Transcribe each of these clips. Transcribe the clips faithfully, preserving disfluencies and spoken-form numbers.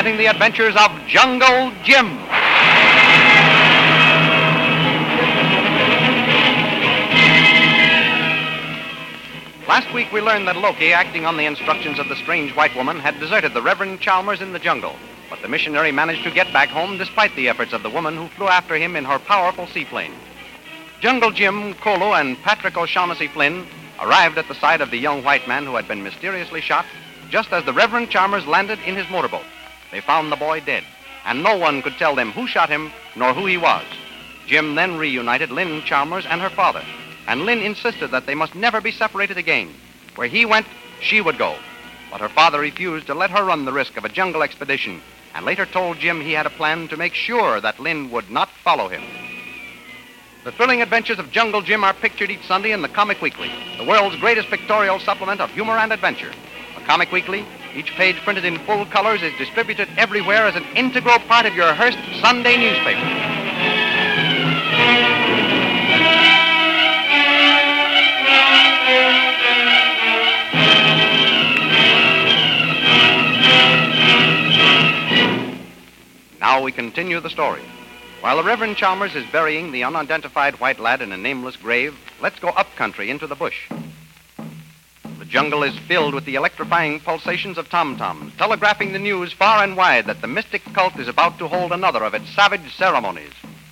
presenting the adventures of Jungle Jim. Last week we learned that Loki, acting on the instructions of the strange white woman, had deserted the Reverend Chalmers in the jungle. But the missionary managed to get back home despite the efforts of the woman who flew after him in her powerful seaplane. Jungle Jim, Kolo, and Patrick O'Shaughnessy Flynn arrived at the side of the young white man who had been mysteriously shot just as the Reverend Chalmers landed in his motorboat. They found the boy dead, and no one could tell them who shot him nor who he was. Jim then reunited Lynn Chalmers and her father, and Lynn insisted that they must never be separated again. Where he went, she would go. But her father refused to let her run the risk of a jungle expedition, and later told Jim he had a plan to make sure that Lynn would not follow him. The thrilling adventures of Jungle Jim are pictured each Sunday in the Comic Weekly, the world's greatest pictorial supplement of humor and adventure. The Comic Weekly, each page printed in full colors, is distributed everywhere as an integral part of your Hearst Sunday newspaper. Now we continue the story. While the Reverend Chalmers is burying the unidentified white lad in a nameless grave, let's go up country into the bush. The jungle is filled with the electrifying pulsations of tom-toms, telegraphing the news far and wide that the mystic cult is about to hold another of its savage ceremonies.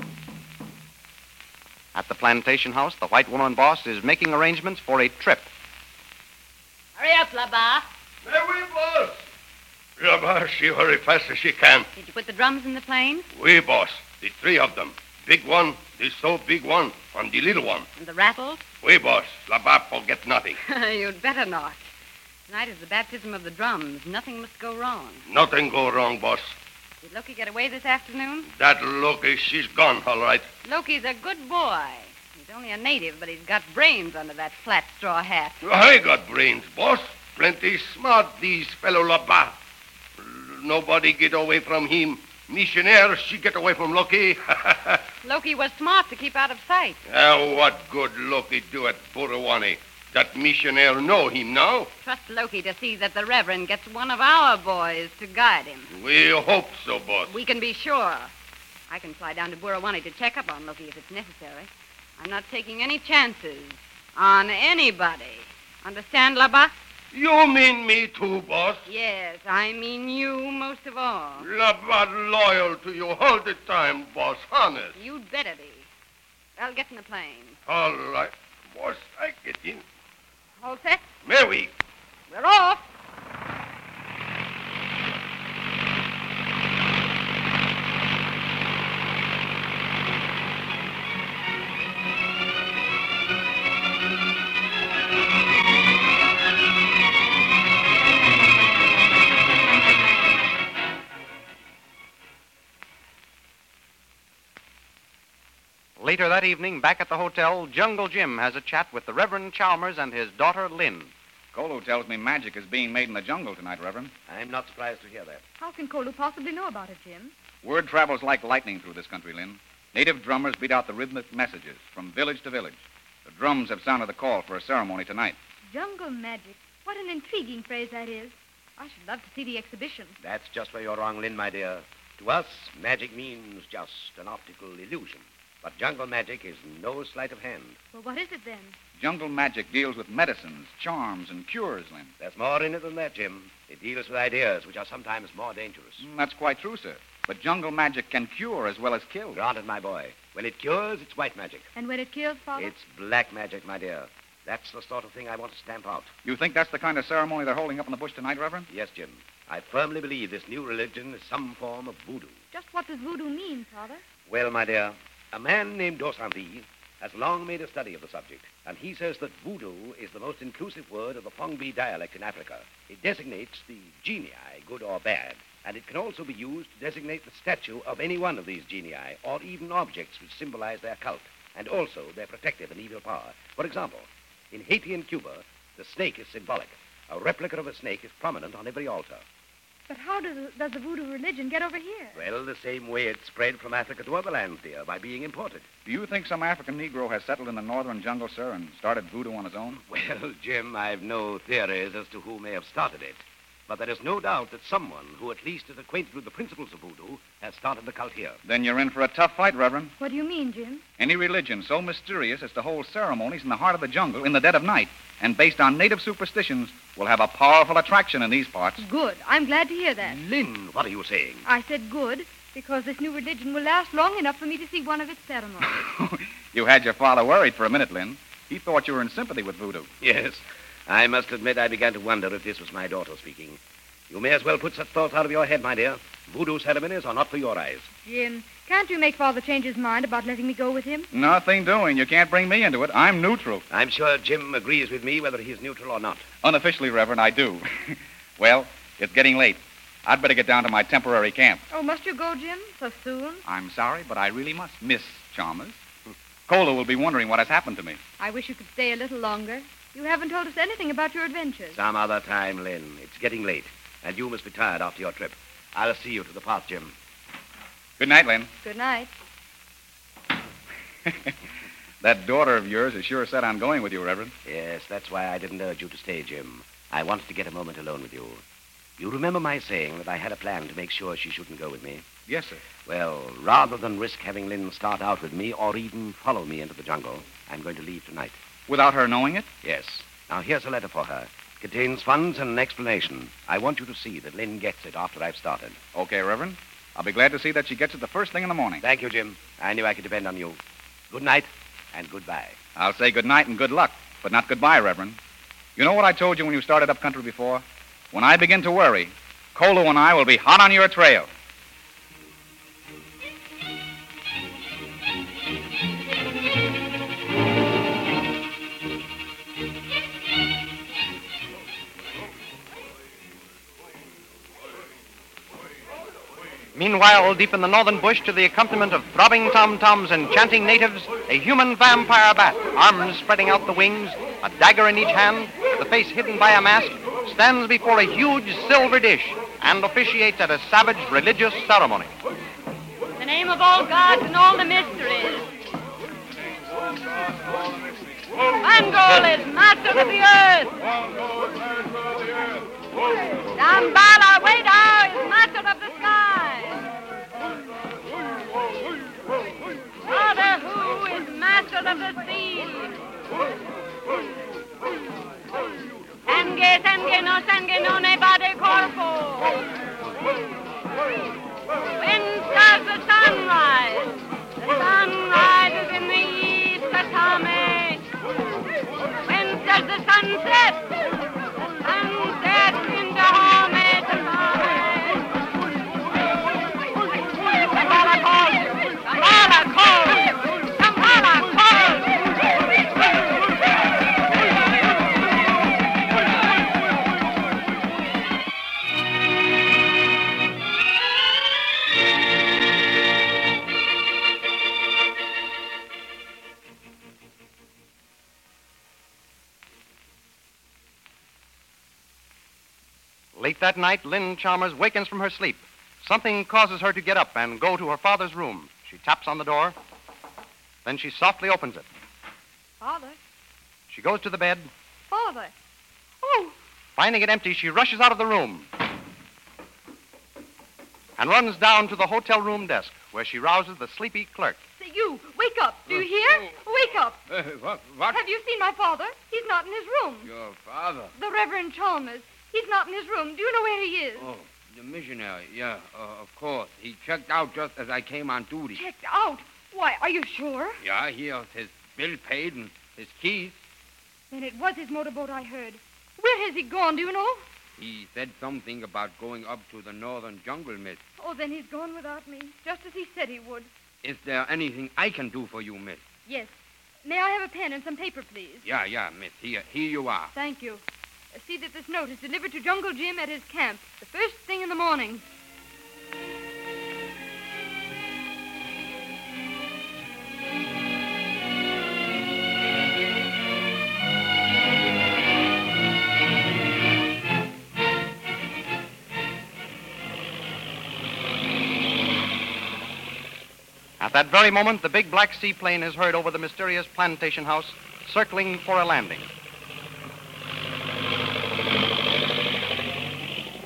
At the plantation house, the white woman boss is making arrangements for a trip. Hurry up, Labar. There we, boss. Labar, she hurry fast as she can. Did you put the drums in the plane? We, boss. The three of them. Big one, the so big one, and the little one. And the rattles? We, boss. Labar forget nothing. You'd better not. Tonight is the baptism of the drums. Nothing must go wrong. Nothing go wrong, boss. Did Loki get away this afternoon? That Loki, she's gone, all right. Loki's a good boy. He's only a native, but he's got brains under that flat straw hat. I got brains, boss. Plenty smart, these fellow Labar. Nobody get away from him. Missionaire, she get away from Loki. Loki was smart to keep out of sight. Uh, what good Loki do at Burawani? That missionaire know him now? Trust Loki to see that the Reverend gets one of our boys to guide him. We hope so, boss. We can be sure. I can fly down to Burawani to check up on Loki if it's necessary. I'm not taking any chances on anybody. Understand, Labar? You mean me too, boss? Yes, I mean you most of all. Labar loyal to you all the time, boss. Honest. You'd better be. Well, get in the plane. All right, boss. I get in. All set? Mary. We're off. Later that evening, back at the hotel, Jungle Jim has a chat with the Reverend Chalmers and his daughter, Lynn. Kolo tells me magic is being made in the jungle tonight, Reverend. I'm not surprised to hear that. How can Kolo possibly know about it, Jim? Word travels like lightning through this country, Lynn. Native drummers beat out the rhythmic messages from village to village. The drums have sounded the call for a ceremony tonight. Jungle magic. What an intriguing phrase that is. I should love to see the exhibition. That's just where you're wrong, Lynn, my dear. To us, magic means just an optical illusion. But jungle magic is no sleight of hand. Well, what is it then? Jungle magic deals with medicines, charms, and cures, Lynn. There's more in it than that, Jim. It deals with ideas which are sometimes more dangerous. Mm, that's quite true, sir. But jungle magic can cure as well as kill. Granted, my boy. When it cures, it's white magic. And when it kills, Father? It's black magic, my dear. That's the sort of thing I want to stamp out. You think that's the kind of ceremony they're holding up in the bush tonight, Reverend? Yes, Jim. I firmly believe this new religion is some form of voodoo. Just what does voodoo mean, Father? Well, my dear, a man named Dosanthi has long made a study of the subject, and he says that voodoo is the most inclusive word of the Pongbi dialect in Africa. It designates the genii, good or bad, and it can also be used to designate the statue of any one of these genii, or even objects which symbolize their cult, and also their protective and evil power. For example, in Haiti and Cuba, the snake is symbolic. A replica of a snake is prominent on every altar. But how does, does the voodoo religion get over here? Well, the same way it spread from Africa to other lands, dear, by being imported. Do you think some African Negro has settled in the northern jungle, sir, and started voodoo on his own? Well, Jim, I've no theories as to who may have started it. But there is no doubt that someone who at least is acquainted with the principles of voodoo has started the cult here. Then you're in for a tough fight, Reverend. What do you mean, Jim? Any religion so mysterious as to hold ceremonies in the heart of the jungle in the dead of night and based on native superstitions will have a powerful attraction in these parts. Good. I'm glad to hear that. Lynn, what are you saying? I said good because this new religion will last long enough for me to see one of its ceremonies. You had your father worried for a minute, Lynn. He thought you were in sympathy with voodoo. Yes. I must admit I began to wonder if this was my daughter speaking. You may as well put such thoughts out of your head, my dear. Voodoo ceremonies are not for your eyes. Jim, can't you make Father change his mind about letting me go with him? Nothing doing. You can't bring me into it. I'm neutral. I'm sure Jim agrees with me whether he's neutral or not. Unofficially, Reverend, I do. Well, it's getting late. I'd better get down to my temporary camp. Oh, must you go, Jim? So soon? I'm sorry, but I really must, Miss Chalmers. Cola will be wondering what has happened to me. I wish you could stay a little longer. You haven't told us anything about your adventures. Some other time, Lynn. It's getting late, and you must be tired after your trip. I'll see you to the path, Jim. Good night, Lynn. Good night. That daughter of yours is sure set on going with you, Reverend. Yes, that's why I didn't urge you to stay, Jim. I wanted to get a moment alone with you. You remember my saying that I had a plan to make sure she shouldn't go with me? Yes, sir. Well, rather than risk having Lynn start out with me or even follow me into the jungle, I'm going to leave tonight. Without her knowing it? Yes. Now, here's a letter for her. It contains funds and an explanation. I want you to see that Lynn gets it after I've started. Okay, Reverend. I'll be glad to see that she gets it the first thing in the morning. Thank you, Jim. I knew I could depend on you. Good night and goodbye. I'll say good night and good luck, but not goodbye, Reverend. You know what I told you when you started up country before? When I begin to worry, Kolu and I will be hot on your trail. Meanwhile, deep in the northern bush, to the accompaniment of throbbing tom-toms and chanting natives, a human vampire bat, arms spreading out the wings, a dagger in each hand, the face hidden by a mask, stands before a huge silver dish and officiates at a savage religious ceremony. In the name of all gods and all the mysteries, Mangol is master of the earth. Dambala, Wada is master of the sky. Father Who is master of the sea. Senge, senge, no, senge, no, ne, bade, corpo. When does the sun rise? The sun rises in the east, Katame. When does the sun set? The sun sets in Dahomey, Katame. Kampala calls! Kampala calls! Kampala calls! Late that night, Lynn Chalmers wakens from her sleep. Something causes her to get up and go to her father's room. She taps on the door. Then she softly opens it. Father? She goes to the bed. Father? Oh! Finding it empty, she rushes out of the room and runs down to the hotel room desk, where she rouses the sleepy clerk. Say, you, wake up. Do you hear? Wake up. Uh, what? What? Have you seen my father? He's not in his room. Your father? The Reverend Chalmers. He's not in his room. Do you know where he is? Oh, the missionary. Yeah, uh, of course. He checked out just as I came on duty. Checked out? Why, are you sure? Yeah, he has his bill paid and his keys. Then it was his motorboat I heard. Where has he gone, do you know? He said something about going up to the northern jungle, miss. Oh, then he's gone without me, just as he said he would. Is there anything I can do for you, miss? Yes. May I have a pen and some paper, please? Yeah, yeah, miss. Here, here you are. Thank you. Uh, see that this note is delivered to Jungle Jim at his camp the first thing in the morning. At that very moment, the big black seaplane is heard over the mysterious plantation house, circling for a landing.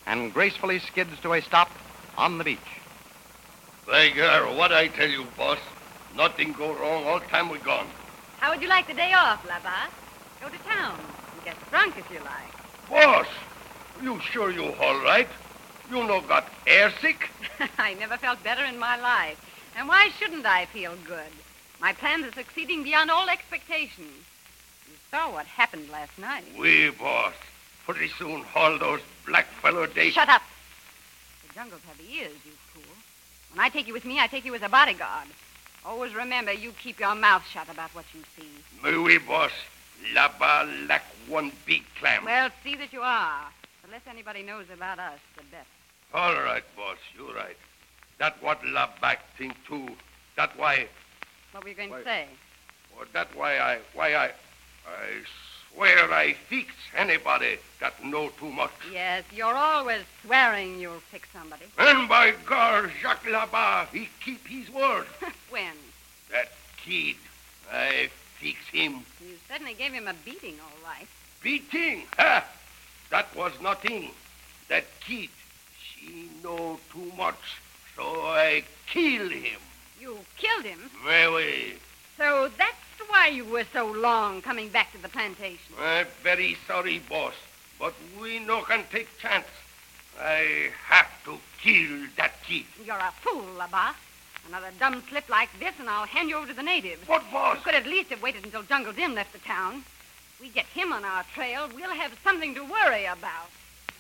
and gracefully skids to a stop on the beach. Beggar, what I tell you, boss? Nothing go wrong all time we gone. How would you like the day off, Laba? Go to town and get drunk if you like. Boss, you sure you all right? You no got airsick? I never felt better in my life. And why shouldn't I feel good? My plans are succeeding beyond all expectations. You saw what happened last night. We, boss. Pretty soon all those black fellow they... Shut up. The jungles have ears, you fool. When I take you with me, I take you as a bodyguard. Always remember, you keep your mouth shut about what you see. Me, we, boss. Laba lack one big clam. Well, see that you are. The less anybody knows about us, the better. All right, boss, you right. That what Laback think too. That why... What were you going why, to say? Well, that why I... Why I... I swear I fix anybody that know too much. Yes, you're always swearing you'll fix somebody. And by God, Jacques Labat, he keep his word. When? That kid, I fix him. You certainly gave him a beating, all right. Beating? Ha! That was nothing. That kid, she know too much, so I kill him. You killed him? Very. So that's why you were so long coming back to the plantation. I'm very sorry, boss, but we no can take chance. I have to kill that kid. You're a fool, Laba. Another dumb slip like this, and I'll hand you over to the natives. What, boss? You could at least have waited until Jungle Jim left the town. If we get him on our trail, we'll have something to worry about.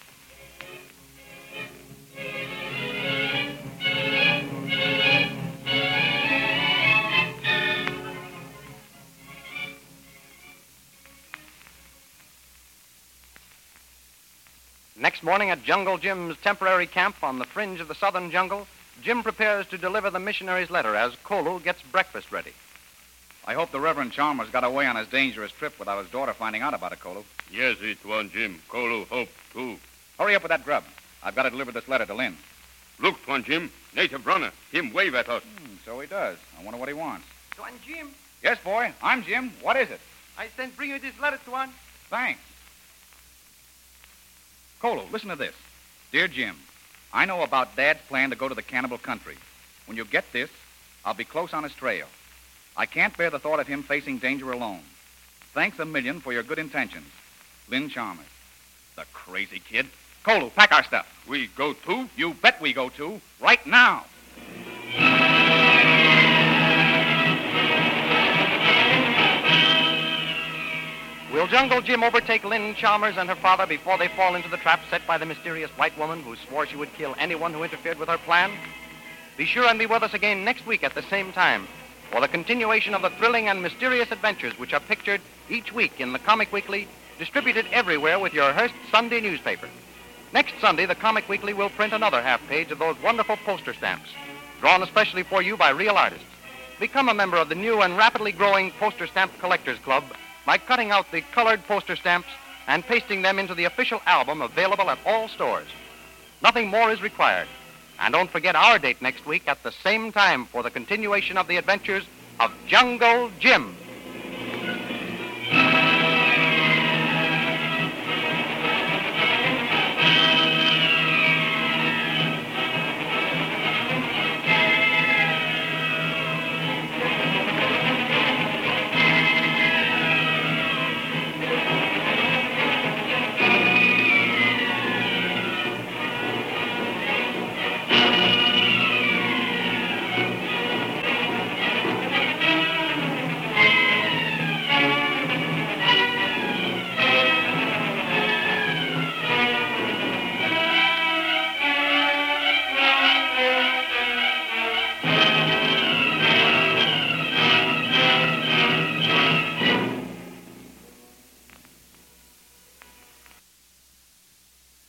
Next morning at Jungle Jim's temporary camp on the fringe of the southern jungle, Jim prepares to deliver the missionary's letter as Kolu gets breakfast ready. I hope the Reverend Chalmers got away on his dangerous trip without his daughter finding out about it, Kolu. Yes, it one, Jim. Kolu hope, too. Hurry up with that grub. I've got to deliver this letter to Lynn. Look, Tuan Jim. Native runner. Him wave at us. Hmm, so he does. I wonder what he wants. Tuan Jim, Yes, boy. I'm Jim. What is it? I sent bring you this letter, Tuan. Thanks. Kolu, listen to this. Dear Jim, I know about Dad's plan to go to the cannibal country. When you get this, I'll be close on his trail. I can't bear the thought of him facing danger alone. Thanks a million for your good intentions. Lynn Chalmers. The crazy kid. Kolu, pack our stuff. We go too? You bet we go to. Right now. Will Jungle Jim overtake Lynn Chalmers and her father before they fall into the trap set by the mysterious white woman who swore she would kill anyone who interfered with her plan? Be sure and be with us again next week at the same time for the continuation of the thrilling and mysterious adventures which are pictured each week in the Comic Weekly, distributed everywhere with your Hearst Sunday newspaper. Next Sunday, the Comic Weekly will print another half page of those wonderful poster stamps, drawn especially for you by real artists. Become a member of the new and rapidly growing Poster Stamp Collectors Club by cutting out the colored poster stamps and pasting them into the official album available at all stores. Nothing more is required. And don't forget our date next week at the same time for the continuation of the adventures of Jungle Jim.